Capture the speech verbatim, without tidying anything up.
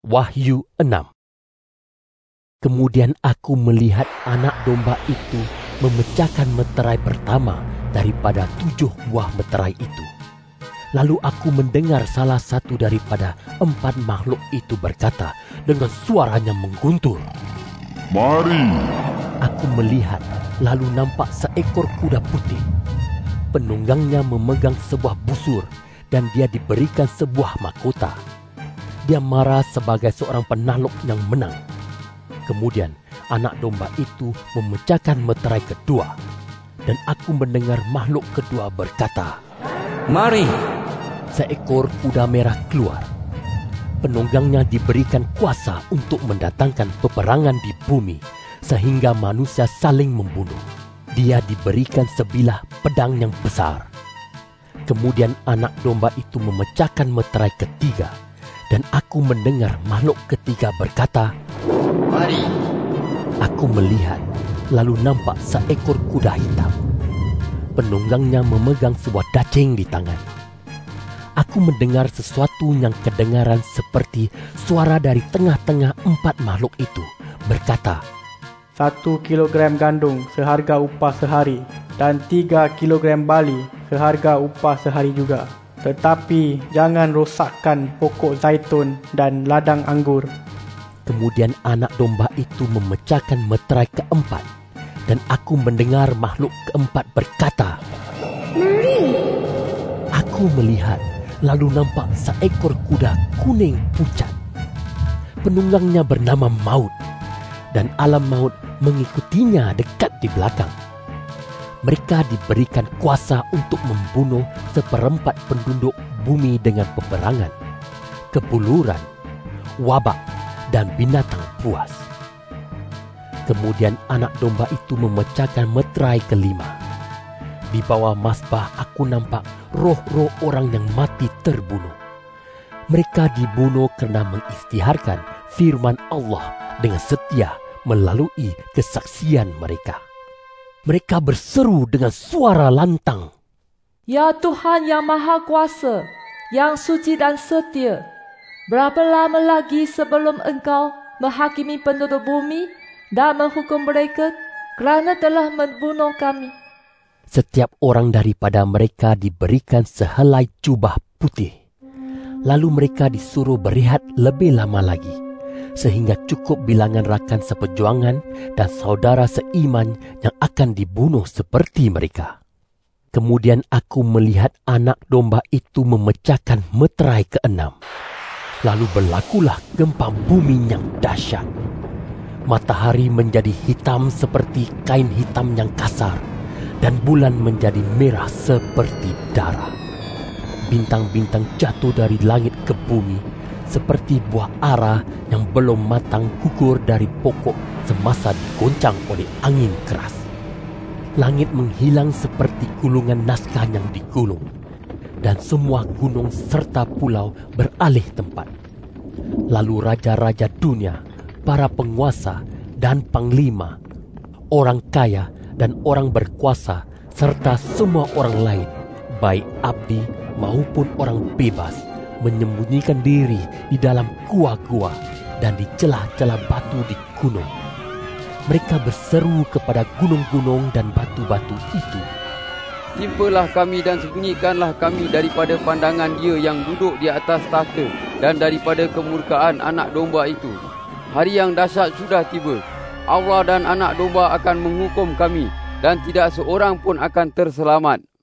Wahyu enam. Kemudian aku melihat anak domba itu memecahkan meterai pertama daripada tujuh buah meterai itu. Lalu aku mendengar salah satu daripada empat makhluk itu berkata dengan suaranya mengguntur, "Mari!" Aku melihat, lalu nampak seekor kuda putih. Penunggangnya memegang sebuah busur dan dia diberikan sebuah mahkota. Dia marah sebagai seorang penakluk yang menang. Kemudian anak domba itu memecahkan meterai kedua. Dan aku mendengar makhluk kedua berkata, "Mari!" Seekor kuda merah keluar. Penunggangnya diberikan kuasa untuk mendatangkan peperangan di bumi, sehingga manusia saling membunuh. Dia diberikan sebilah pedang yang besar. Kemudian anak domba itu memecahkan meterai ketiga. Dan aku mendengar makhluk ketiga berkata, "Mari!" Aku melihat, lalu nampak seekor kuda hitam. Penunggangnya memegang sebuah dacing di tangan. Aku mendengar sesuatu yang kedengaran seperti suara dari tengah-tengah empat makhluk itu berkata, Satu kilogram gandum seharga upah sehari dan tiga kilogram bali seharga upah sehari juga. Tetapi jangan rosakkan pokok zaitun dan ladang anggur. Kemudian anak domba itu memecahkan meterai keempat. Dan aku mendengar makhluk keempat berkata, "Mari!" Aku melihat, lalu nampak seekor kuda kuning pucat. Penunggangnya bernama Maut, dan alam maut mengikutinya dekat di belakang. Mereka diberikan kuasa untuk membunuh seperempat penduduk bumi dengan peperangan, kebuluran, wabak, dan binatang buas. Kemudian anak domba itu memecahkan meterai kelima. Di bawah mazbah aku nampak roh-roh orang yang mati terbunuh. Mereka dibunuh karena mengisytiharkan firman Allah dengan setia melalui kesaksian mereka. Mereka berseru dengan suara lantang, "Ya Tuhan yang Maha Kuasa, yang suci dan setia, berapa lama lagi sebelum Engkau menghakimi penduduk bumi dan menghukum mereka kerana telah membunuh kami?" Setiap orang daripada mereka diberikan sehelai jubah putih. Lalu mereka disuruh berehat lebih lama lagi, sehingga cukup bilangan rakan seperjuangan dan saudara seiman yang akan dibunuh seperti mereka. Kemudian aku melihat anak domba itu memecahkan meterai keenam. Lalu berlakulah gempa bumi yang dahsyat. Matahari menjadi hitam seperti kain hitam yang kasar, dan bulan menjadi merah seperti darah. Bintang-bintang jatuh dari langit ke bumi, seperti buah ara yang belum matang gugur dari pokok semasa digoncang oleh angin keras. Langit menghilang seperti gulungan naskah yang digulung, dan semua gunung serta pulau beralih tempat. Lalu raja-raja dunia, para penguasa dan panglima, orang kaya dan orang berkuasa, serta semua orang lain, baik abdi maupun orang bebas, menyembunyikan diri di dalam gua-gua dan di celah-celah batu di gunung. Mereka berseru kepada gunung-gunung dan batu-batu itu, "Timpalah kami dan sembunyikanlah kami daripada pandangan Dia yang duduk di atas tahta dan daripada kemurkaan anak domba itu. Hari yang dahsyat sudah tiba. Allah dan anak domba akan menghukum kami dan tidak seorang pun akan terselamat."